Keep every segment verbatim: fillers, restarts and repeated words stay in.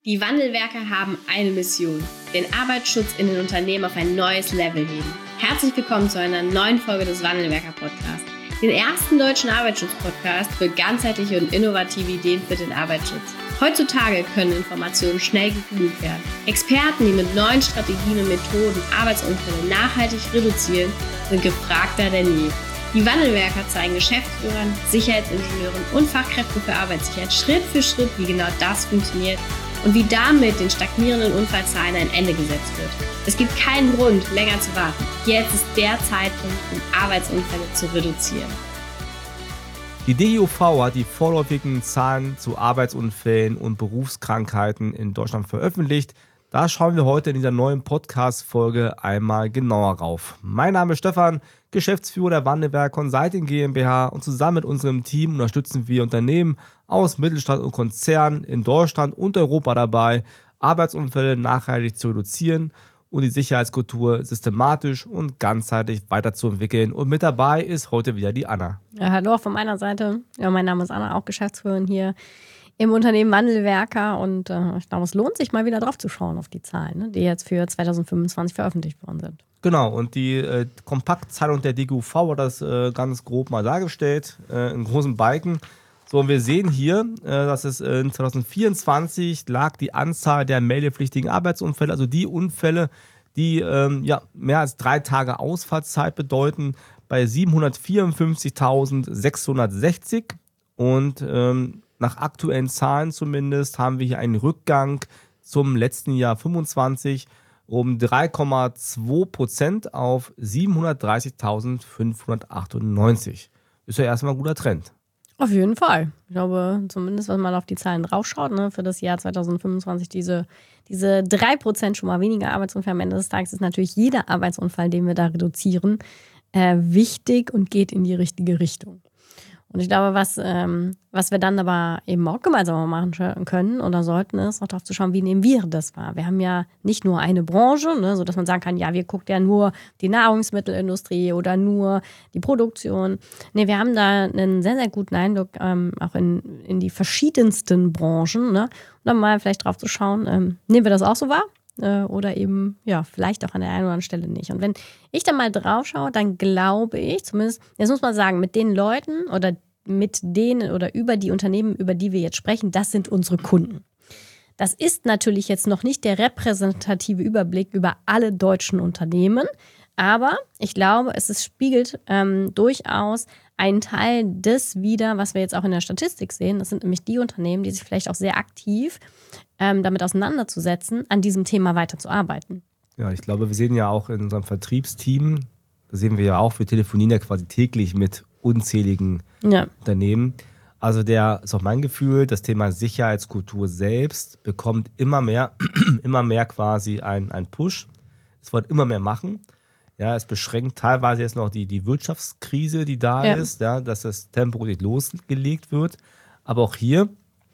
Die Wandelwerker haben eine Mission: den Arbeitsschutz in den Unternehmen auf ein neues Level heben. Herzlich willkommen zu einer neuen Folge des Wandelwerker-Podcasts, den ersten deutschen Arbeitsschutz-Podcast für ganzheitliche und innovative Ideen für den Arbeitsschutz. Heutzutage können Informationen schnell gegoogelt werden. Experten, die mit neuen Strategien und Methoden Arbeitsunfälle nachhaltig reduzieren, sind gefragter denn je. Die Wandelwerker zeigen Geschäftsführern, Sicherheitsingenieuren und Fachkräften für Arbeitssicherheit Schritt für Schritt, wie genau das funktioniert und wie damit den stagnierenden Unfallzahlen ein Ende gesetzt wird. Es gibt keinen Grund, länger zu warten. Jetzt ist der Zeitpunkt, um Arbeitsunfälle zu reduzieren. Die D G U V hat die vorläufigen Zahlen zu Arbeitsunfällen und Berufskrankheiten in Deutschland veröffentlicht. Da schauen wir heute in dieser neuen Podcast-Folge einmal genauer rauf. Mein Name ist Stefan, Geschäftsführer der Wandelwerker Consulting GmbH, und zusammen mit unserem Team unterstützen wir Unternehmen aus Mittelstand und Konzernen in Deutschland und Europa dabei, Arbeitsunfälle nachhaltig zu reduzieren und die Sicherheitskultur systematisch und ganzheitlich weiterzuentwickeln. Und mit dabei ist heute wieder die Anna. Ja, hallo von meiner Seite. Ja, mein Name ist Anna, auch Geschäftsführerin hier im Unternehmen Wandelwerker, und äh, ich glaube, es lohnt sich mal wieder drauf zu schauen auf die Zahlen, ne, die jetzt für zwanzig fünfundzwanzig veröffentlicht worden sind. Genau, und die äh, Kompaktzahlung der D G U V hat das äh, ganz grob mal dargestellt, äh, in großen Balken. So, und wir sehen hier, äh, dass es in zwanzig vierundzwanzig lag die Anzahl der meldepflichtigen Arbeitsunfälle, also die Unfälle, die ähm, ja, mehr als drei Tage Ausfallzeit bedeuten, bei siebenhundertvierundfünfzigtausendsechshundertsechzig. Und ähm, nach aktuellen Zahlen zumindest haben wir hier einen Rückgang zum letzten Jahr fünfundzwanzig um drei Komma zwei Prozent auf siebenhundertdreißigtausendfünfhundertachtundneunzig. Ist ja erstmal ein guter Trend. Auf jeden Fall. Ich glaube, zumindest wenn man auf die Zahlen draufschaut, ne, für das Jahr zwanzig fünfundzwanzig, diese, diese drei Prozent schon mal weniger Arbeitsunfälle am Ende des Tages, ist natürlich jeder Arbeitsunfall, den wir da reduzieren, äh, wichtig und geht in die richtige Richtung. Und ich glaube, was, ähm, was wir dann aber eben auch gemeinsam machen können oder sollten, ist auch darauf zu schauen, wie nehmen wir das wahr. Wir haben ja nicht nur eine Branche, ne, sodass man sagen kann, ja, wir gucken ja nur die Nahrungsmittelindustrie oder nur die Produktion. Nee, wir haben da einen sehr, sehr guten Eindruck ähm, auch in, in die verschiedensten Branchen. Ne, und dann mal vielleicht drauf zu schauen, ähm, nehmen wir das auch so wahr? Oder eben, ja, vielleicht auch an der einen oder anderen Stelle nicht. Und wenn ich dann mal drauf schaue, dann glaube ich, zumindest, jetzt muss man sagen, mit den Leuten oder mit denen oder über die Unternehmen, über die wir jetzt sprechen, das sind unsere Kunden. Das ist natürlich jetzt noch nicht der repräsentative Überblick über alle deutschen Unternehmen, aber ich glaube, es ist, spiegelt ähm, durchaus einen Teil des wider, was wir jetzt auch in der Statistik sehen. Das sind nämlich die Unternehmen, die sich vielleicht auch sehr aktiv ähm, damit auseinanderzusetzen, an diesem Thema weiterzuarbeiten. Ja, ich glaube, wir sehen ja auch in unserem Vertriebsteam, da sehen wir ja auch, wir telefonieren ja quasi täglich mit unzähligen ja. Unternehmen. Also der ist auch mein Gefühl, das Thema Sicherheitskultur selbst bekommt immer mehr, immer mehr quasi einen, einen Push. Es wollen immer mehr machen. Ja, es beschränkt teilweise jetzt noch die, die Wirtschaftskrise, die da ja. ist, ja, dass das Tempo nicht losgelegt wird. Aber auch hier,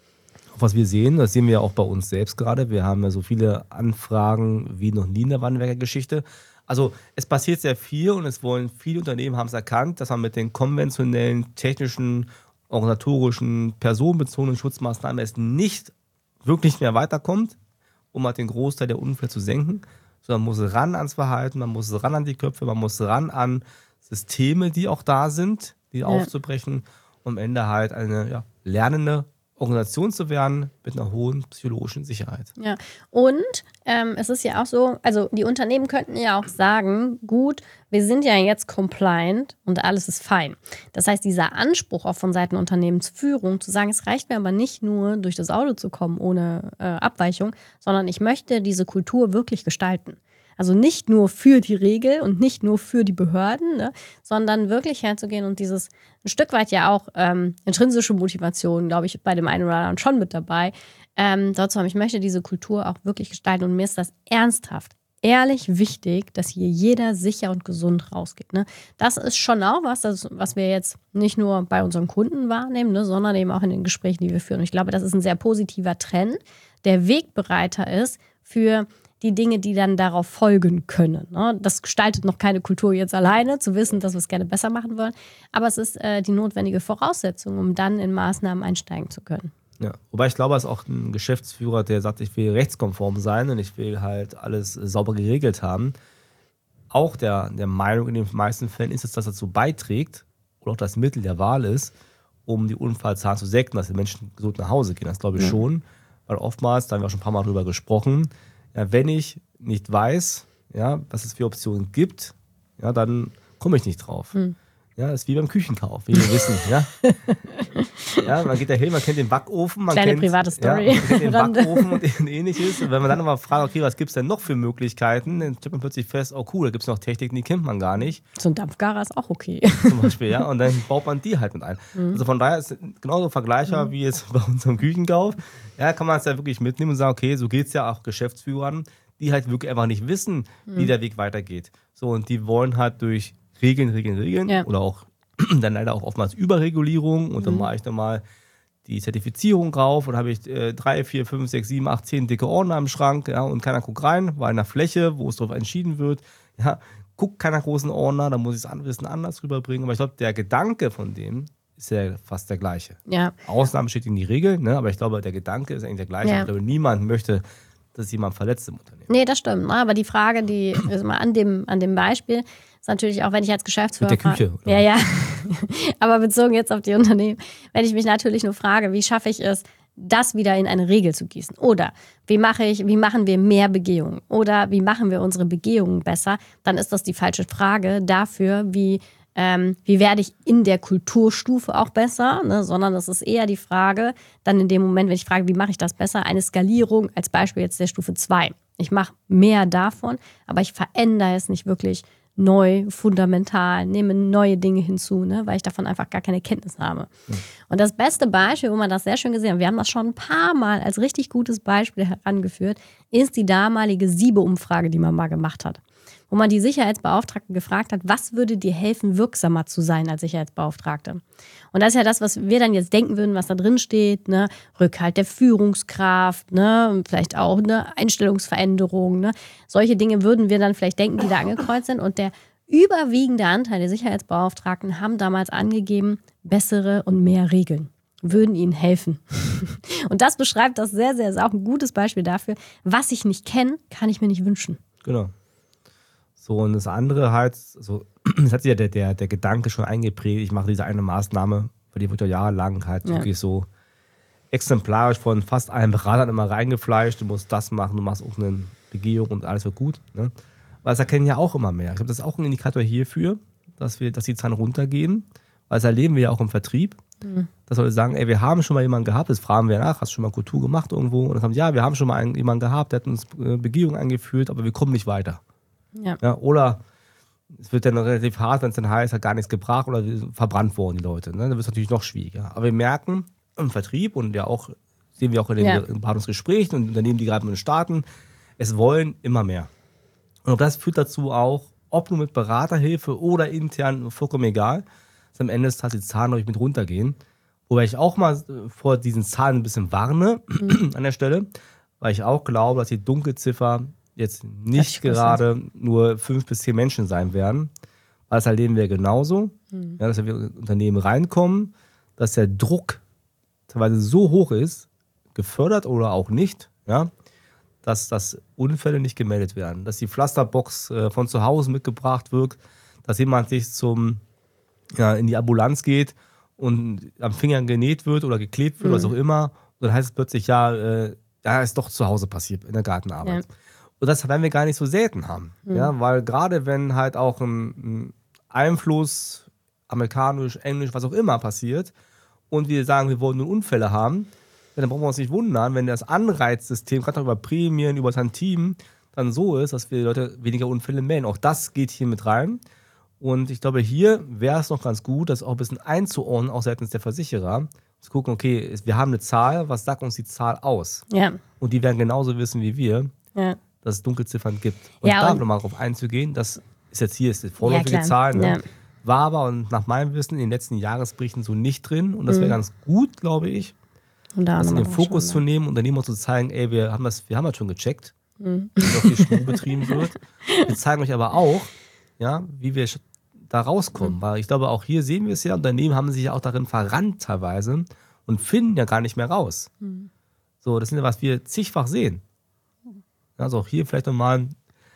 was wir sehen, das sehen wir ja auch bei uns selbst gerade, wir haben ja so viele Anfragen wie noch nie in der Wandelwerker-Geschichte. Also es passiert sehr viel, und es wollen viele Unternehmen, haben es erkannt, dass man mit den konventionellen, technischen, organisatorischen, personenbezogenen Schutzmaßnahmen es nicht wirklich mehr weiterkommt, um halt den Großteil der Unfälle zu senken. Sondern man muss ran ans Verhalten, man muss ran an die Köpfe, man muss ran an Systeme, die auch da sind, die ja. aufzubrechen, um am Ende halt eine ja, lernende Organisation zu werden mit einer hohen psychologischen Sicherheit. Ja, und ähm, es ist ja auch so, also die Unternehmen könnten ja auch sagen, gut, wir sind ja jetzt compliant und alles ist fein. Das heißt, dieser Anspruch auch von Seiten Unternehmensführung zu sagen, es reicht mir aber nicht nur durch das Auto zu kommen ohne äh, Abweichung, sondern ich möchte diese Kultur wirklich gestalten. Also nicht nur für die Regel und nicht nur für die Behörden, ne, sondern wirklich herzugehen und dieses ein Stück weit ja auch ähm, intrinsische Motivation, glaube ich, bei dem einen oder anderen schon mit dabei, ähm, dort zu haben, ich möchte diese Kultur auch wirklich gestalten, und mir ist das ernsthaft, ehrlich wichtig, dass hier jeder sicher und gesund rausgeht. Ne? Das ist schon auch was, das, was wir jetzt nicht nur bei unseren Kunden wahrnehmen, ne, sondern eben auch in den Gesprächen, die wir führen. Und ich glaube, das ist ein sehr positiver Trend, der Wegbereiter ist für die Dinge, die dann darauf folgen können. Das gestaltet noch keine Kultur jetzt alleine, zu wissen, dass wir es gerne besser machen wollen. Aber es ist äh, die notwendige Voraussetzung, um dann in Maßnahmen einsteigen zu können. Ja, wobei ich glaube, es ist auch ein Geschäftsführer, der sagt, ich will rechtskonform sein und ich will halt alles sauber geregelt haben. Auch der, der Meinung in den meisten Fällen ist es, dass dazu beiträgt oder auch das Mittel der Wahl ist, um die Unfallzahlen zu senken, dass die Menschen gesund nach Hause gehen. Das glaube ich ja. schon, weil oftmals, da haben wir auch schon ein paar Mal drüber gesprochen, ja, wenn ich nicht weiß, ja, was es für Optionen gibt, ja, dann komme ich nicht drauf. Hm. Ja, das ist wie beim Küchenkauf, wie wir wissen. Ja? Ja, man geht da hin, man kennt den Backofen. Man Kleine kennt, private Story. Ja, man kennt den Backofen und ähnliches. Und wenn man dann nochmal fragt, okay, was gibt es denn noch für Möglichkeiten, dann stellt man plötzlich fest, oh cool, da gibt es noch Techniken, die kennt man gar nicht. So ein Dampfgarer ist auch okay. Zum Beispiel, ja. Und dann baut man die halt mit ein. Mhm. Also von daher ist es genauso vergleichbar mhm. wie jetzt bei unserem Küchenkauf. Ja, kann man es ja wirklich mitnehmen und sagen, okay, so geht es ja auch Geschäftsführern, die halt wirklich einfach nicht wissen, mhm. wie der Weg weitergeht. So, und die wollen halt durch Regeln, Regeln, Regeln ja. oder auch dann leider auch oftmals Überregulierung und dann mhm. mache ich nochmal die Zertifizierung drauf und habe ich äh, drei, vier, fünf, sechs, sieben, acht, zehn dicke Ordner im Schrank, ja, und keiner guckt rein, weil in der Fläche, wo es drauf entschieden wird, ja, guckt keiner großen Ordner, dann muss ich das Wissen anders rüberbringen. Aber ich glaube, der Gedanke von dem ist ja fast der gleiche. Ja. Ausnahmen steht in die Regel, ne, aber ich glaube, der Gedanke ist eigentlich der gleiche. Ja. Ich glaube, niemand möchte, dass jemand verletzt im Unternehmen. Nee, das stimmt. Aber die Frage, die also mal an dem, an dem Beispiel, ist natürlich auch, wenn ich als Geschäftsführer... Mit der Küche. Oder? Ja, ja. Aber bezogen jetzt auf die Unternehmen, wenn ich mich natürlich nur frage, wie schaffe ich es, das wieder in eine Regel zu gießen? Oder wie mache ich, wie machen wir mehr Begehungen? Oder wie machen wir unsere Begehungen besser? Dann ist das die falsche Frage dafür, wie... Ähm, wie werde ich in der Kulturstufe auch besser, ne? Sondern das ist eher die Frage, dann in dem Moment, wenn ich frage, wie mache ich das besser, eine Skalierung, als Beispiel jetzt der Stufe zwei. Ich mache mehr davon, aber ich verändere es nicht wirklich neu, fundamental, nehme neue Dinge hinzu, ne? Weil ich davon einfach gar keine Kenntnis habe. Mhm. Und das beste Beispiel, wo man das sehr schön gesehen hat, wir haben das schon ein paar Mal als richtig gutes Beispiel herangeführt, ist die damalige Siebe-Umfrage, die man mal gemacht hat. Wo man die Sicherheitsbeauftragten gefragt hat, was würde dir helfen, wirksamer zu sein als Sicherheitsbeauftragte? Und das ist ja das, was wir dann jetzt denken würden, was da drin steht, ne? Rückhalt der Führungskraft, ne? Vielleicht auch eine Einstellungsveränderung. Ne? Solche Dinge würden wir dann vielleicht denken, die da angekreuzt sind. Und der überwiegende Anteil der Sicherheitsbeauftragten haben damals angegeben, bessere und mehr Regeln würden ihnen helfen. Und das beschreibt das sehr, sehr, ist auch ein gutes Beispiel dafür, was ich nicht kenne, kann ich mir nicht wünschen. Genau. So, und das andere halt, so, das hat sich ja der, der, der Gedanke schon eingeprägt, ich mache diese eine Maßnahme, weil die wird ja jahrelang halt ja. wirklich so exemplarisch von fast allen Beratern immer reingefleischt, du musst das machen, du machst auch eine Begehung und alles wird gut. Ne? Weil das erkennen ja auch immer mehr. Ich glaube, das ist auch ein Indikator hierfür, dass, wir, dass die Zahlen runtergehen, weil das erleben wir ja auch im Vertrieb. Mhm. Dass Leute sagen, ey, wir haben schon mal jemanden gehabt, das fragen wir nach, hast du schon mal Kultur gemacht irgendwo? Und dann sagen, ja, wir haben schon mal einen, jemanden gehabt, der hat uns Begehung eingeführt, aber wir kommen nicht weiter. Ja. Ja, oder es wird dann relativ hart, wenn es dann heißt, hat gar nichts gebracht oder verbrannt worden, die Leute. Ne? Dann wird es natürlich noch schwieriger. Aber wir merken im Vertrieb und ja auch, sehen wir auch in den ja. Beratungsgesprächen und Unternehmen, die gerade mit starten, es wollen immer mehr. Und das führt dazu auch, ob nur mit Beraterhilfe oder intern, vollkommen egal, dass am Ende des Tages die Zahlen euch mit runtergehen. Wobei ich auch mal vor diesen Zahlen ein bisschen warne mhm. an der Stelle, weil ich auch glaube, dass die Dunkelziffer jetzt nicht gerade nur fünf bis zehn Menschen sein werden, weil das erleben wir genauso, mhm. ja, dass wir in Unternehmen reinkommen, dass der Druck teilweise so hoch ist, gefördert oder auch nicht, ja, dass, dass Unfälle nicht gemeldet werden, dass die Pflasterbox äh, von zu Hause mitgebracht wird, dass jemand sich zum, ja, in die Ambulanz geht und am Finger genäht wird oder geklebt wird, mhm. was auch immer, und dann heißt es plötzlich, ja, äh, ja, ist doch zu Hause passiert in der Gartenarbeit. Ja. Und das werden wir gar nicht so selten haben. Mhm. Ja, weil gerade wenn halt auch ein, ein Einfluss, amerikanisch, englisch, was auch immer passiert und wir sagen, wir wollen nur Unfälle haben, dann brauchen wir uns nicht wundern, wenn das Anreizsystem, gerade über Prämien, über Tantimen, dann so ist, dass wir die Leute weniger Unfälle melden. Auch das geht hier mit rein. Und ich glaube, hier wäre es noch ganz gut, das auch ein bisschen einzuordnen, auch seitens der Versicherer, zu gucken, okay, wir haben eine Zahl, was sagt uns die Zahl aus? Ja. Und die werden genauso wissen wie wir. Ja. Dass es Dunkelziffern gibt. Und ja, da nochmal drauf einzugehen, das ist jetzt hier ist die vorläufige ja, Zahl, ne? Ja. War aber und nach meinem Wissen in den letzten Jahresberichten so nicht drin. Und das wäre mhm. ganz gut, glaube ich, und da das in den Fokus schon, zu nehmen und dann immer zu zeigen, ey, wir haben das, wir haben das schon gecheckt, mhm. wie noch viel Schmuck betrieben wird. Wir zeigen euch aber auch, ja, wie wir da rauskommen. Mhm. Weil ich glaube, auch hier sehen wir es ja, Unternehmen haben sich ja auch darin verrannt teilweise und finden ja gar nicht mehr raus. Mhm. So, das ist ja, was wir zigfach sehen. Also auch hier vielleicht nochmal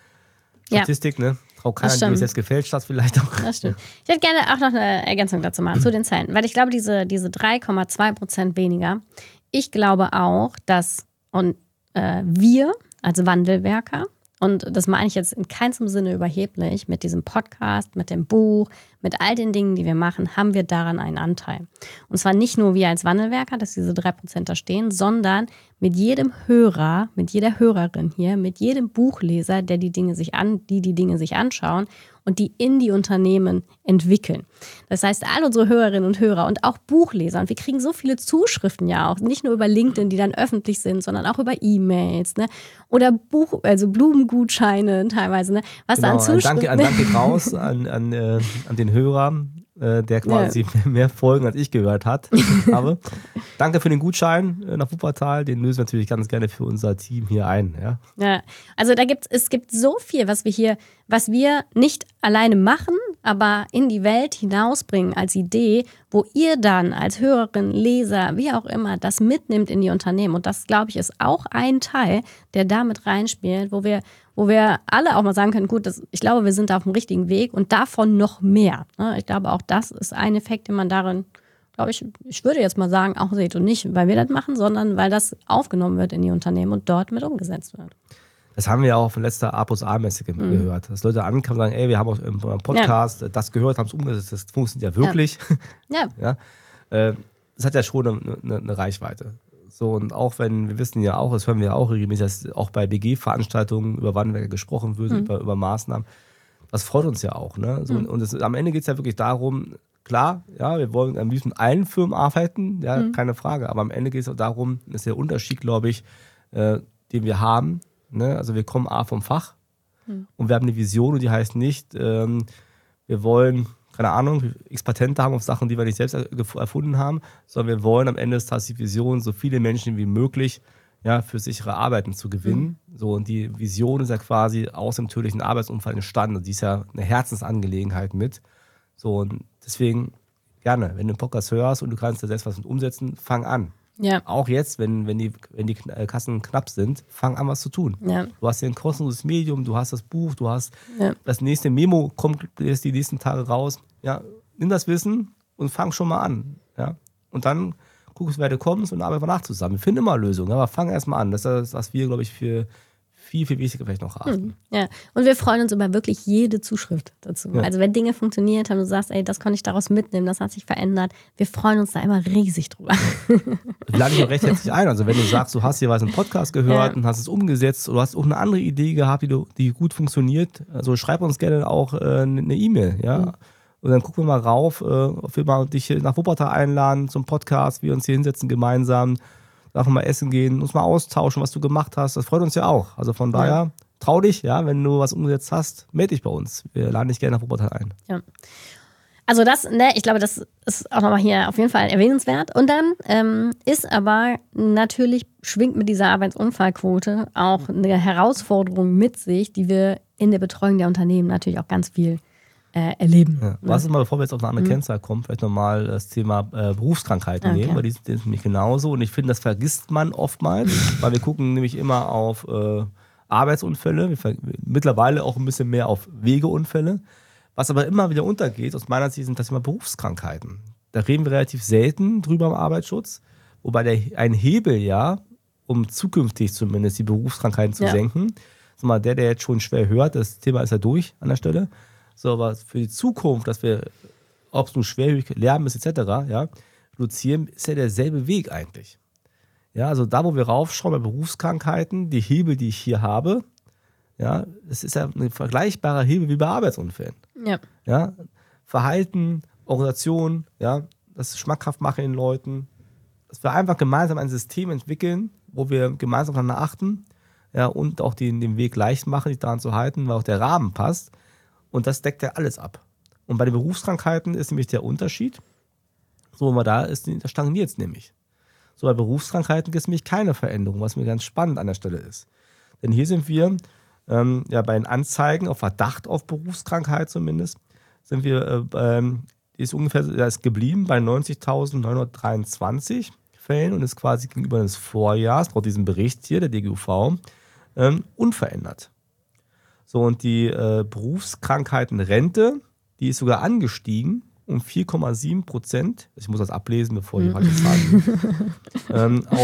Statistik, ja. ne? Frau Keiner, die es jetzt gefälscht hat, vielleicht auch. Das stimmt. Ich hätte gerne auch noch eine Ergänzung dazu machen, zu den Zahlen. Weil ich glaube, diese, diese drei Komma zwei Prozent weniger, ich glaube auch, dass und, äh, wir als Wandelwerker, und das meine ich jetzt in keinem Sinne überheblich, mit diesem Podcast, mit dem Buch, mit all den Dingen, die wir machen, haben wir daran einen Anteil. Und zwar nicht nur wir als Wandelwerker, dass diese drei Prozent da stehen, sondern mit jedem Hörer, mit jeder Hörerin hier, mit jedem Buchleser, der die Dinge sich an, die die Dinge sich anschauen und die in die Unternehmen entwickeln. Das heißt, all unsere Hörerinnen und Hörer und auch Buchleser, und wir kriegen so viele Zuschriften ja auch, nicht nur über LinkedIn, die dann öffentlich sind, sondern auch über E-Mails, ne? Oder Buch, also Blumengutscheine teilweise, ne? Was genau, da an Zuschriften... Ein Danke, ein Danke raus an, an, äh, an den Hörer, äh, der quasi ja. mehr Folgen als ich gehört hat, habe. Danke für den Gutschein äh, nach Wuppertal, den lösen wir natürlich ganz gerne für unser Team hier ein. Ja, ja also da gibt es gibt so viel, was wir hier, was wir nicht alleine machen, aber in die Welt hinausbringen als Idee, wo ihr dann als Hörerin, Leser, wie auch immer, das mitnimmt in die Unternehmen. Und das, glaube ich, ist auch ein Teil, der da mit reinspielt, wo wir, wo wir alle auch mal sagen können, gut, das, ich glaube, wir sind da auf dem richtigen Weg und davon noch mehr. Ich glaube, auch das ist ein Effekt, den man darin, glaube ich, ich würde jetzt mal sagen, auch seht. Und nicht, weil wir das machen, sondern weil das aufgenommen wird in die Unternehmen und dort mit umgesetzt wird. Das haben wir ja auch von letzter A plus A-Messe ge- mhm. gehört. Dass Leute ankamen und sagen, ey, wir haben auch im Podcast ja. das gehört, haben es umgesetzt, das funktioniert ja wirklich. Ja. ja. ja. Das hat ja schon eine, eine, eine Reichweite. So, und auch wenn, wir wissen ja auch, das hören wir ja auch regelmäßig, dass auch bei B G-Veranstaltungen über Wandelwerke gesprochen wird, mhm. über, über Maßnahmen. Das freut uns ja auch. Ne? So, mhm. Und es, am Ende geht es ja wirklich darum, klar, ja, wir wollen am liebsten mit allen Firmen arbeiten, ja, mhm. keine Frage. Aber am Ende geht es auch darum, das ist der Unterschied, glaube ich, äh, den wir haben. Ne? Also wir kommen A vom Fach hm. und wir haben eine Vision und die heißt nicht, ähm, wir wollen, keine Ahnung, x Patente haben auf Sachen, die wir nicht selbst erfunden haben, sondern wir wollen am Ende des Tages die Vision, so viele Menschen wie möglich ja, für sichere Arbeiten zu gewinnen. Hm. So, und die Vision ist ja quasi aus dem tödlichen Arbeitsunfall entstanden und die ist ja eine Herzensangelegenheit mit. So, und deswegen gerne, wenn du einen Podcast hörst und du kannst da selbst was mit umsetzen, fang an. Ja. Auch jetzt, wenn, wenn, die, wenn die Kassen knapp sind, fang an, was zu tun. Ja. Du hast hier ein kostenloses Medium, du hast das Buch, du hast ja. das nächste Memo, kommt jetzt die nächsten Tage raus. Ja, nimm das Wissen und fang schon mal an. Ja? Und dann guckst du, wer du kommst und arbeiten wir nach zusammen. Wir finden immer Lösungen, aber fang erst mal an. Das ist das, was wir, glaube ich, für viel, viel wichtiger vielleicht noch achten. Ja, und wir freuen uns über wirklich jede Zuschrift dazu. Ja. Also wenn Dinge funktioniert haben, du sagst, ey, das konnte ich daraus mitnehmen, das hat sich verändert, wir freuen uns da immer riesig drüber. Ich lade dich auch recht herzlich ein. Also wenn du sagst, du hast hier was im Podcast gehört ja. und hast es umgesetzt oder hast auch eine andere Idee gehabt, die, du, die gut funktioniert, also schreib uns gerne auch äh, eine E-Mail, ja. Mhm. Und dann gucken wir mal rauf, äh, ob wir mal dich nach Wuppertal einladen zum Podcast, wir uns hier hinsetzen gemeinsam, einfach mal essen gehen, uns mal austauschen, was du gemacht hast. Das freut uns ja auch. Also von daher, ja. trau dich, ja, wenn du was umgesetzt hast, melde dich bei uns. Wir laden dich gerne nach Wuppertal ein. Ja. Also das, ne, ich glaube, das ist auch nochmal hier auf jeden Fall erwähnenswert. Und dann ähm, ist aber natürlich, schwingt mit dieser Arbeitsunfallquote auch eine Herausforderung mit sich, die wir in der Betreuung der Unternehmen natürlich auch ganz viel Äh, erleben. Ja. Was ist mal, bevor wir jetzt auf eine andere mhm. Kennzahl kommen, vielleicht nochmal das Thema äh, Berufskrankheiten okay. nehmen, weil die sind nämlich genauso und ich finde, das vergisst man oftmals, weil wir gucken nämlich immer auf äh, Arbeitsunfälle, wir ver- mittlerweile auch ein bisschen mehr auf Wegeunfälle, was aber immer wieder untergeht, aus meiner Sicht sind das immer Berufskrankheiten. Da reden wir relativ selten drüber im Arbeitsschutz, wobei der, ein Hebel ja, um zukünftig zumindest die Berufskrankheiten zu ja. senken, sag mal, der, der jetzt schon schwer hört, das Thema ist ja durch an der Stelle. So, aber für die Zukunft, dass wir, ob es nun schwerhörig, Lärm ist et cetera, ja, reduzieren, ist ja derselbe Weg eigentlich. Ja, also da, wo wir raufschauen bei Berufskrankheiten, die Hebel, die ich hier habe, ja, das ist ja ein vergleichbarer Hebel wie bei Arbeitsunfällen. Ja. Ja, Verhalten, Organisation, ja, das schmackhaft machen den Leuten, dass wir einfach gemeinsam ein System entwickeln, wo wir gemeinsam aufeinander achten, ja, und auch den, den Weg leicht machen, sich daran zu halten, weil auch der Rahmen passt. Und das deckt ja alles ab. Und bei den Berufskrankheiten ist nämlich der Unterschied, so, wenn man da ist, da stagniert es nämlich. So, bei Berufskrankheiten gibt es nämlich keine Veränderung, was mir ganz spannend an der Stelle ist. Denn hier sind wir, ähm, ja, bei den Anzeigen auf Verdacht auf Berufskrankheit zumindest, sind wir, äh, ähm, die ist ungefähr, da ist geblieben bei neunzigtausendneunhundertdreiundzwanzig. Fällen und ist quasi gegenüber des Vorjahres, laut diesem Bericht hier, der D G U V, ähm, unverändert. So, und die äh, Berufskrankheitenrente, die ist sogar angestiegen um vier Komma sieben Prozent. Ich muss das ablesen, bevor ich falsche Zahlen ähm, auf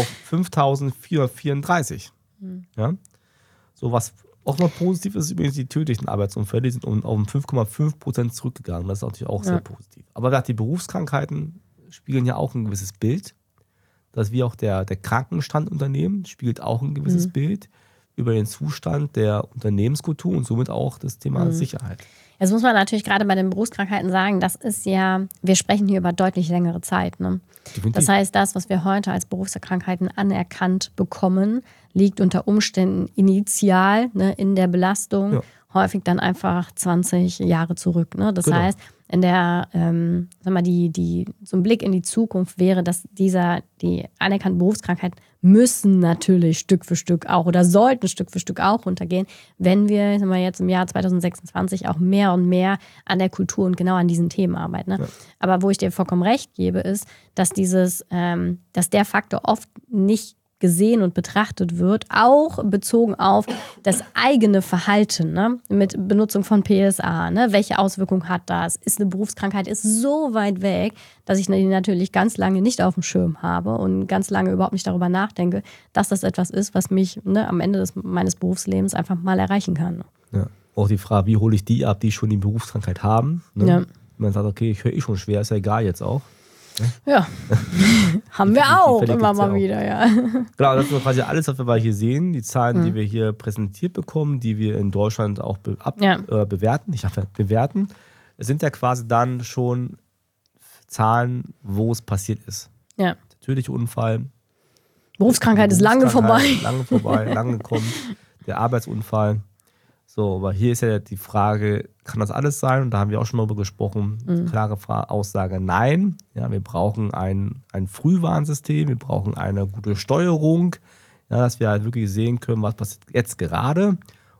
fünftausendvierhundertvierunddreißig. Mhm. Ja? So, was auch mal positiv ist, übrigens die tödlichen Arbeitsunfälle, die sind um, um fünf Komma fünf Prozent zurückgegangen. Das ist natürlich auch ja. sehr positiv. Aber die Berufskrankheiten spiegeln ja auch ein gewisses Bild. Dass wie auch der, der Krankenstandunternehmen spiegelt auch ein gewisses mhm. Bild über den Zustand der Unternehmenskultur und somit auch das Thema mhm. Sicherheit. Jetzt muss man natürlich gerade bei den Berufskrankheiten sagen, das ist ja, wir sprechen hier über deutlich längere Zeit. Ne? Das heißt, das, was wir heute als Berufskrankheiten anerkannt bekommen, liegt unter Umständen initial ne, in der Belastung ja. häufig dann einfach zwanzig Jahre zurück. Ne? Das genau. heißt, in der, ähm, sag mal, die, die, so ein Blick in die Zukunft wäre, dass dieser, die anerkannten Berufskrankheiten müssen natürlich Stück für Stück auch oder sollten Stück für Stück auch runtergehen, wenn wir, sag mal, jetzt im Jahr zwanzig sechsundzwanzig auch mehr und mehr an der Kultur und genau an diesen Themen arbeiten. Ne? Ja. Aber wo ich dir vollkommen recht gebe, ist, dass dieses, ähm, dass der Faktor oft nicht gesehen und betrachtet wird, auch bezogen auf das eigene Verhalten, ne? Mit Benutzung von P S A. Ne? Welche Auswirkungen hat das? Ist eine Berufskrankheit ist so weit weg, dass ich die natürlich ganz lange nicht auf dem Schirm habe und ganz lange überhaupt nicht darüber nachdenke, dass das etwas ist, was mich ne, am Ende des, meines Berufslebens einfach mal erreichen kann. Ja. Auch die Frage, wie hole ich die ab, die schon die Berufskrankheit haben? Ne? Ja. Man sagt, okay, ich höre eh schon schwer, ist ja egal jetzt auch. Ja, haben wir auch immer mal wieder, ja. Genau, das ist quasi alles, was wir hier sehen. Die Zahlen, mhm. die wir hier präsentiert bekommen, die wir in Deutschland auch be- ab- ja. äh, bewerten. Ich dachte, bewerten. Es sind ja quasi dann schon Zahlen, wo es passiert ist. Ja. Der tödliche Unfall. Berufskrankheit ist lange vorbei. Lange vorbei, lange gekommen. Der Arbeitsunfall. So, aber hier ist ja die Frage, kann das alles sein? Und da haben wir auch schon mal darüber gesprochen. Mhm. Klare Fra- Aussage, nein. Ja, wir brauchen ein, ein Frühwarnsystem, wir brauchen eine gute Steuerung, ja, dass wir halt wirklich sehen können, was passiert jetzt gerade,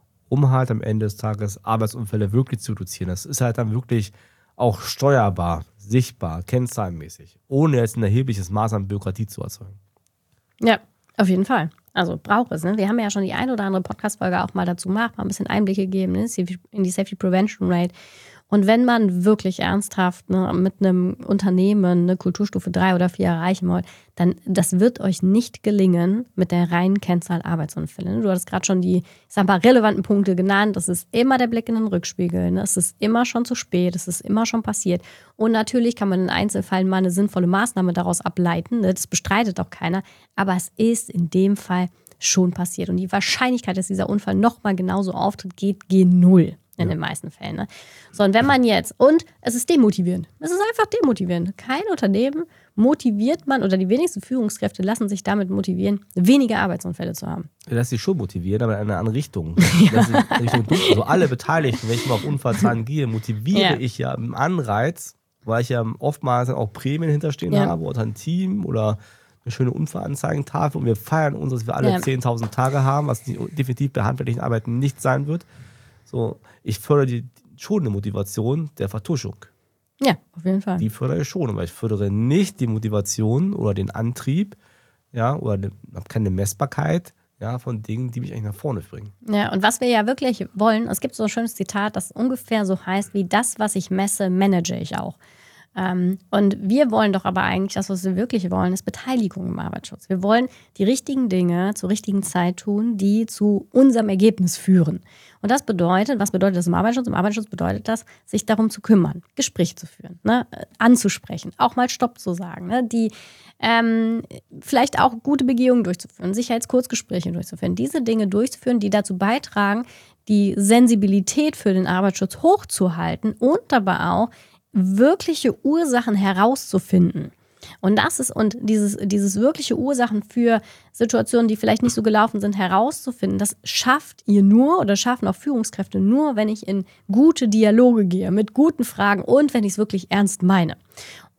um halt am Ende des Tages Arbeitsunfälle wirklich zu reduzieren. Das ist halt dann wirklich auch steuerbar, sichtbar, kennzahlenmäßig, ohne jetzt ein erhebliches Maß an Bürokratie zu erzeugen. Ja, auf jeden Fall. Also braucht es. Ne? Wir haben ja schon die eine oder andere Podcast-Folge auch mal dazu gemacht, mal ein bisschen Einblicke gegeben ne? in die Safety Prevention Rate. Und wenn man wirklich ernsthaft ne, mit einem Unternehmen eine Kulturstufe drei oder vier erreichen wollt, dann das wird euch nicht gelingen mit der reinen Kennzahl Arbeitsunfälle. Du hattest gerade schon die, ich sag mal, relevanten Punkte genannt. Das ist immer der Blick in den Rückspiegel. Ne? Es ist immer schon zu spät. Es ist immer schon passiert. Und natürlich kann man in Einzelfällen mal eine sinnvolle Maßnahme daraus ableiten. Ne? Das bestreitet auch keiner. Aber es ist in dem Fall schon passiert. Und die Wahrscheinlichkeit, dass dieser Unfall nochmal genauso auftritt, geht gen Null. In ja. den meisten Fällen. Ne? So, und wenn man jetzt, und es ist demotivierend. Es ist einfach demotivierend. Kein Unternehmen motiviert man, oder die wenigsten Führungskräfte lassen sich damit motivieren, weniger Arbeitsunfälle zu haben. Lass sich schon motivieren, aber in eine andere Richtung. Ja. Richtung also alle Beteiligten, wenn ich mal auf Unfallzahlen gehe, motiviere ja. ich ja im Anreiz, weil ich ja oftmals auch Prämien hinterstehen ja. habe oder ein Team oder eine schöne Unfallanzeigentafel und wir feiern uns, dass wir alle ja. zehntausend Tage haben, was definitiv bei handwerklichen Arbeiten nicht sein wird. So, ich fördere die, schon eine Motivation der Vertuschung. Ja, auf jeden Fall. Die fördere ich schon, aber ich fördere nicht die Motivation oder den Antrieb, ja, oder habe keine Messbarkeit, ja, von Dingen, die mich eigentlich nach vorne bringen. Ja, und was wir ja wirklich wollen, es gibt so ein schönes Zitat, das ungefähr so heißt, wie das, was ich messe, manage ich auch. Ähm, und wir wollen doch aber eigentlich, das, was wir wirklich wollen, ist Beteiligung im Arbeitsschutz. Wir wollen die richtigen Dinge zur richtigen Zeit tun, die zu unserem Ergebnis führen. Und das bedeutet, was bedeutet das im Arbeitsschutz? Im Arbeitsschutz bedeutet das, sich darum zu kümmern, Gespräche zu führen, ne? Anzusprechen, auch mal Stopp zu sagen, ne? Die ähm, vielleicht auch gute Begehungen durchzuführen, Sicherheitskurzgespräche durchzuführen, diese Dinge durchzuführen, die dazu beitragen, die Sensibilität für den Arbeitsschutz hochzuhalten und aber auch wirkliche Ursachen herauszufinden. Und das ist, und dieses, dieses wirkliche Ursachen für Situationen, die vielleicht nicht so gelaufen sind, herauszufinden, das schafft ihr nur oder schaffen auch Führungskräfte nur, wenn ich in gute Dialoge gehe, mit guten Fragen und wenn ich es wirklich ernst meine. Und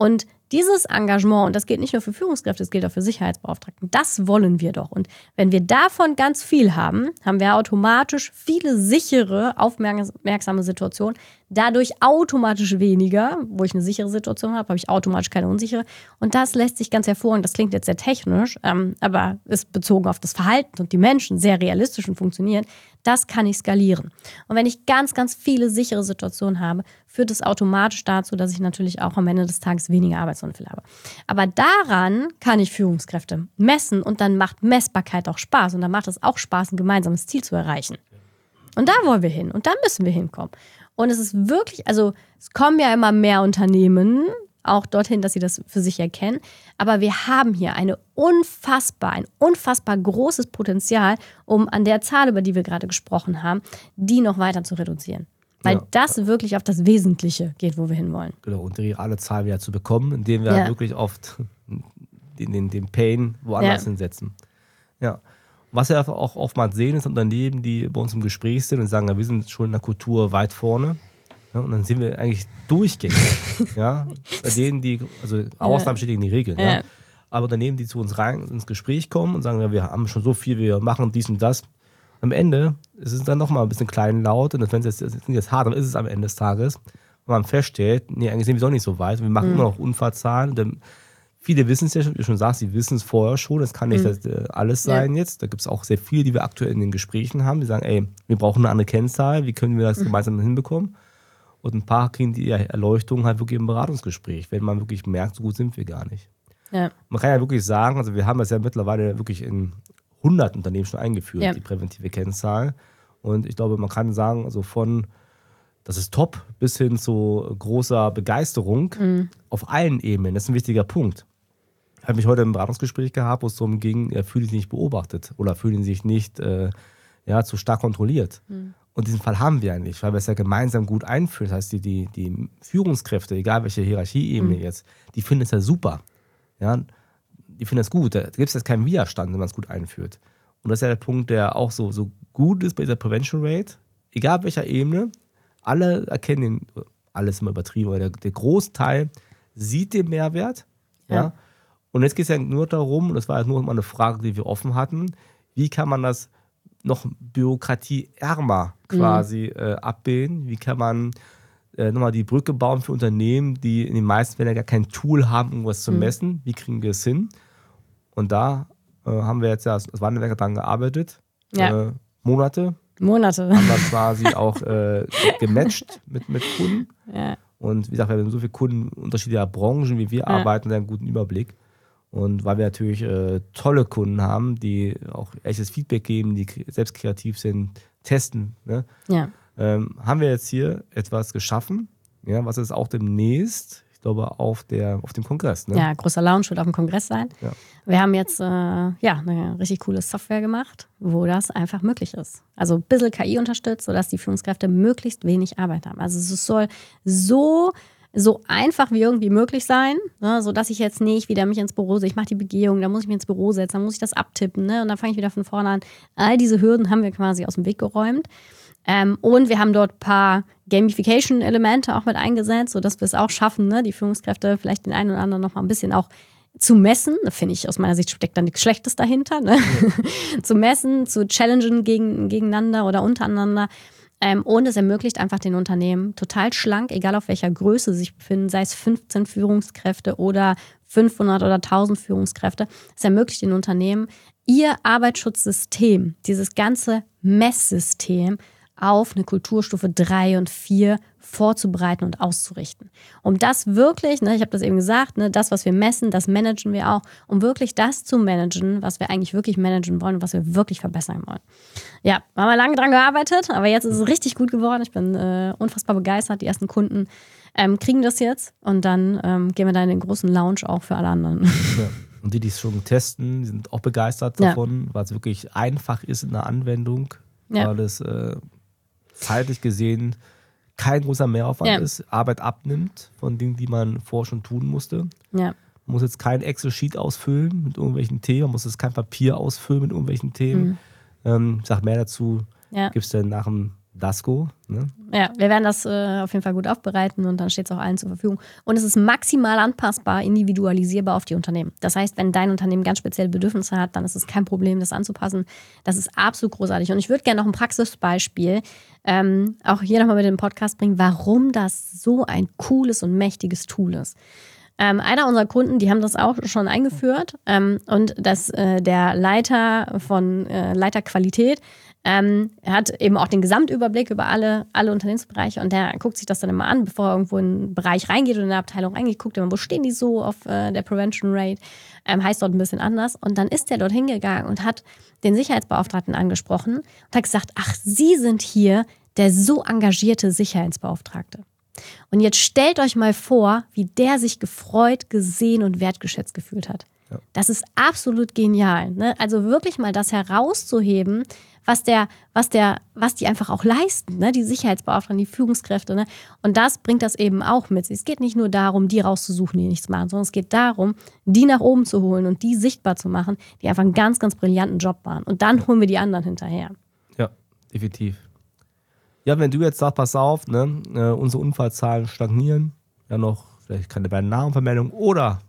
dieses Engagement, und das gilt nicht nur für Führungskräfte, das gilt auch für Sicherheitsbeauftragten, das wollen wir doch. Und wenn wir davon ganz viel haben, haben wir automatisch viele sichere, aufmerksame Situationen, dadurch automatisch weniger. Wo ich eine sichere Situation habe, habe ich automatisch keine unsichere. Und das lässt sich ganz hervorragend, das klingt jetzt sehr technisch, ähm, aber ist bezogen auf das Verhalten und die Menschen sehr realistisch und funktioniert. Das kann ich skalieren. Und wenn ich ganz, ganz viele sichere Situationen habe, führt es automatisch dazu, dass ich natürlich auch am Ende des Tages weniger Arbeitsunfälle habe. Aber daran kann ich Führungskräfte messen und dann macht Messbarkeit auch Spaß. Und dann macht es auch Spaß, ein gemeinsames Ziel zu erreichen. Und da wollen wir hin und da müssen wir hinkommen. Und es ist wirklich, also es kommen ja immer mehr Unternehmen auch dorthin, dass sie das für sich erkennen. Aber wir haben hier eine unfassbar, ein unfassbar großes Potenzial, um an der Zahl, über die wir gerade gesprochen haben, die noch weiter zu reduzieren. Weil ja. das wirklich auf das Wesentliche geht, wo wir hinwollen. Genau, und die reale Zahl wieder zu bekommen, indem wir ja. wirklich oft den, den, den Pain woanders ja. hinsetzen. Ja. Was wir auch oftmals sehen, ist Unternehmen, die bei uns im Gespräch sind und sagen, ja, wir sind schon in der Kultur weit vorne. Ja, und dann sind wir eigentlich durchgängig. ja, bei denen, die, also Ausnahmen bestätigen die Regeln. Ja. Ja. Aber Unternehmen, die zu uns rein ins Gespräch kommen und sagen, ja, wir haben schon so viel, wir machen dies und das. Am Ende ist es dann nochmal ein bisschen klein laut und wenn es jetzt, jetzt hart, dann ist es am Ende des Tages, wenn man feststellt, nee, eigentlich sind wir doch nicht so weit. Wir machen mhm. immer noch Unfallzahlen. Denn viele wissen es ja schon, wie du schon sagst, sie wissen es vorher schon. Das kann nicht mhm. das, äh, alles sein ja. jetzt. Da gibt es auch sehr viele, die wir aktuell in den Gesprächen haben. Die sagen, ey, wir brauchen eine andere Kennzahl. Wie können wir das mhm. gemeinsam hinbekommen? Und ein paar kriegen die Erleuchtung halt wirklich im Beratungsgespräch, wenn man wirklich merkt, so gut sind wir gar nicht. Ja. Man kann ja wirklich sagen, also wir haben das ja mittlerweile wirklich in hundert Unternehmen schon eingeführt, ja. die präventive Kennzahl. Und ich glaube, man kann sagen, also von, das ist top, bis hin zu großer Begeisterung mhm. auf allen Ebenen. Das ist ein wichtiger Punkt. Ich habe mich heute im Beratungsgespräch gehabt, wo es darum ging, ja, fühlen Sie sich nicht beobachtet oder fühlen Sie sich nicht äh, ja, zu stark kontrolliert. Mhm. Und diesen Fall haben wir eigentlich, weil wir es ja gemeinsam gut einführen. Das heißt, die, die, die Führungskräfte, egal welche Hierarchieebene mhm. jetzt, die finden es ja super. Ja, die finden es gut. Da gibt es jetzt keinen Widerstand, wenn man es gut einführt. Und das ist ja der Punkt, der auch so, so gut ist bei dieser Prevention Rate. Egal welcher Ebene, alle erkennen den, alles immer übertrieben, aber der, der Großteil sieht den Mehrwert. Ja. Ja. Und jetzt geht es ja nur darum, und das war ja nur mal eine Frage, die wir offen hatten, wie kann man das noch bürokratieärmer quasi mhm. äh, abbilden? Wie kann man äh, nochmal die Brücke bauen für Unternehmen, die in den meisten Fällen gar kein Tool haben, um was zu mhm. messen? Wie kriegen wir es hin? Und da äh, haben wir jetzt ja als Wandelwerker dran gearbeitet. Ja. Äh, Monate. Monate. Haben wir quasi auch äh, gematcht mit, mit Kunden. Ja. Und wie gesagt, wir haben so viele Kunden unterschiedlicher Branchen, wie wir ja. arbeiten, einen guten Überblick. Und weil wir natürlich äh, tolle Kunden haben, die auch echtes Feedback geben, die selbst kreativ sind, testen, ne? ja. ähm, haben wir jetzt hier etwas geschaffen, ja, was ist auch demnächst, ich glaube, auf, der, auf dem Kongress. Ne? Ja, großer Launch wird auf dem Kongress sein. Ja. Wir haben jetzt äh, ja, eine richtig coole Software gemacht, wo das einfach möglich ist. Also ein bisschen K I unterstützt, sodass die Führungskräfte möglichst wenig Arbeit haben. Also es soll so... so einfach wie irgendwie möglich sein, ne, sodass ich jetzt nicht wieder mich ins Büro setze. Ich mache die Begehung, dann muss ich mich ins Büro setzen, dann muss ich das abtippen, ne, und dann fange ich wieder von vorne an. All diese Hürden haben wir quasi aus dem Weg geräumt. Ähm, und wir haben dort ein paar Gamification-Elemente auch mit eingesetzt, sodass wir es auch schaffen, ne, die Führungskräfte vielleicht den einen oder anderen noch mal ein bisschen auch zu messen. Da finde ich, aus meiner Sicht steckt da nichts Schlechtes dahinter. Ne? Ja. Zu messen, zu challengen gegen, gegeneinander oder untereinander. Ähm, und es ermöglicht einfach den Unternehmen total schlank, egal auf welcher Größe sie sich befinden, sei es fünfzehn Führungskräfte oder fünfhundert oder tausend Führungskräfte. Es ermöglicht den Unternehmen, ihr Arbeitsschutzsystem, dieses ganze Messsystem auf eine Kulturstufe drei und vier vorzubereiten und auszurichten. Um das wirklich, ne, ich habe das eben gesagt, ne, das, was wir messen, das managen wir auch, um wirklich das zu managen, was wir eigentlich wirklich managen wollen und was wir wirklich verbessern wollen. Ja, haben wir lange dran gearbeitet, aber jetzt ist es richtig gut geworden. Ich bin äh, unfassbar begeistert. Die ersten Kunden ähm, kriegen das jetzt und dann ähm, gehen wir da in den großen Lounge auch für alle anderen. Ja. Und die, die es schon testen, sind auch begeistert davon, ja. weil es wirklich einfach ist in der Anwendung, ja. weil es äh, zeitlich gesehen kein großer Mehraufwand ja. ist, Arbeit abnimmt von Dingen, die man vorher schon tun musste. Ja. Man muss jetzt kein Excel-Sheet ausfüllen mit irgendwelchen Themen, man muss jetzt kein Papier ausfüllen mit irgendwelchen Themen. Mhm. Ähm, ich sage mehr dazu, ja. gibt es dann nach dem DASGO. Ne? Ja, wir werden das äh, auf jeden Fall gut aufbereiten und dann steht es auch allen zur Verfügung. Und es ist maximal anpassbar, individualisierbar auf die Unternehmen. Das heißt, wenn dein Unternehmen ganz spezielle Bedürfnisse hat, dann ist es kein Problem, das anzupassen. Das ist absolut großartig. Und ich würde gerne noch ein Praxisbeispiel ähm, auch hier nochmal mit dem Podcast bringen, warum das so ein cooles und mächtiges Tool ist. Ähm, einer unserer Kunden, die haben das auch schon eingeführt ähm, und das, äh, der Leiter von äh, Leiter Qualität ähm, hat eben auch den Gesamtüberblick über alle, alle Unternehmensbereiche und der guckt sich das dann immer an, bevor er irgendwo in einen Bereich reingeht oder in eine Abteilung reingeht, guckt immer, wo stehen die so auf äh, der Prevention Rate, ähm, heißt dort ein bisschen anders und dann ist der dort hingegangen und hat den Sicherheitsbeauftragten angesprochen und hat gesagt, ach, Sie sind hier der so engagierte Sicherheitsbeauftragte. Und jetzt stellt euch mal vor, wie der sich gefreut, gesehen und wertgeschätzt gefühlt hat. Ja. Das ist absolut genial. Ne? Also wirklich mal das herauszuheben, was der, was der, was die einfach auch leisten, ne? Die Sicherheitsbeauftragten, die Führungskräfte. Ne? Und das bringt das eben auch mit. Es geht nicht nur darum, die rauszusuchen, die nichts machen, sondern es geht darum, die nach oben zu holen und die sichtbar zu machen, die einfach einen ganz, ganz brillanten Job machen. Und dann holen wir die anderen hinterher. Ja, definitiv. Ja, wenn du jetzt sagst, pass auf, ne, äh, unsere Unfallzahlen stagnieren, ja noch vielleicht keine beiden Namenvermeldung oder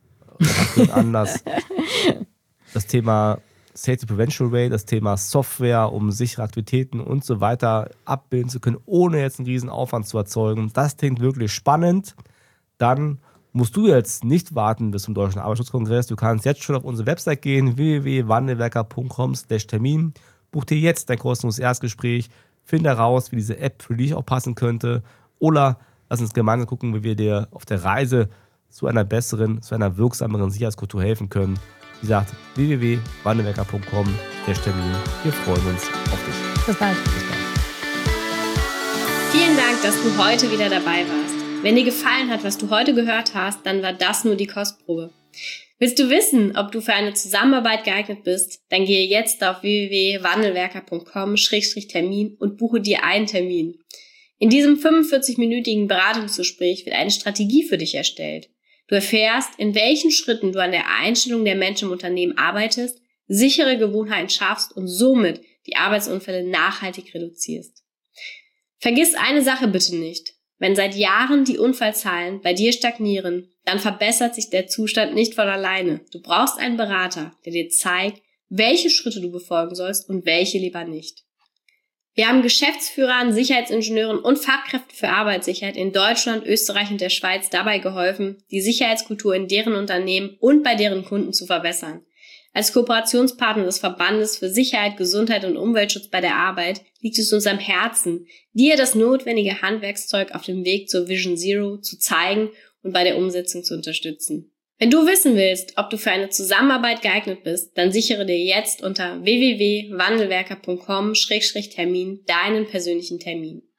anders das Thema Safety Prevention Rate, das Thema Software, um sichere Aktivitäten und so weiter abbilden zu können, ohne jetzt einen riesen Aufwand zu erzeugen. Das klingt wirklich spannend. Dann musst du jetzt nicht warten bis zum Deutschen Arbeitsschutzkongress. Du kannst jetzt schon auf unsere Website gehen, w w w punkt wandelwerker punkt com slash Termin. Buch dir jetzt dein kostenloses Erstgespräch. Finde heraus, wie diese App für dich auch passen könnte. Oder lass uns gemeinsam gucken, wie wir dir auf der Reise zu einer besseren, zu einer wirksameren Sicherheitskultur helfen können. Wie gesagt, w w w punkt wandelwerker punkt com slash Termin. Wir freuen uns auf dich. Bis bald. Bis bald. Vielen Dank, dass du heute wieder dabei warst. Wenn dir gefallen hat, was du heute gehört hast, dann war das nur die Kostprobe. Willst du wissen, ob du für eine Zusammenarbeit geeignet bist? Dann gehe jetzt auf w w w punkt wandelwerker punkt com slash Termin und buche dir einen Termin. In diesem fünfundvierzig-minütigen Beratungsgespräch wird eine Strategie für dich erstellt. Du erfährst, in welchen Schritten du an der Einstellung der Menschen im Unternehmen arbeitest, sichere Gewohnheiten schaffst und somit die Arbeitsunfälle nachhaltig reduzierst. Vergiss eine Sache bitte nicht. Wenn seit Jahren die Unfallzahlen bei dir stagnieren, dann verbessert sich der Zustand nicht von alleine. Du brauchst einen Berater, der dir zeigt, welche Schritte du befolgen sollst und welche lieber nicht. Wir haben Geschäftsführern, Sicherheitsingenieuren und Fachkräften für Arbeitssicherheit in Deutschland, Österreich und der Schweiz dabei geholfen, die Sicherheitskultur in deren Unternehmen und bei deren Kunden zu verbessern. Als Kooperationspartner des Verbandes für Sicherheit, Gesundheit und Umweltschutz bei der Arbeit liegt es uns am Herzen, dir das notwendige Handwerkszeug auf dem Weg zur Vision Zero zu zeigen und bei der Umsetzung zu unterstützen. Wenn du wissen willst, ob du für eine Zusammenarbeit geeignet bist, dann sichere dir jetzt unter w w w punkt wandelwerker punkt com slash Termin deinen persönlichen Termin.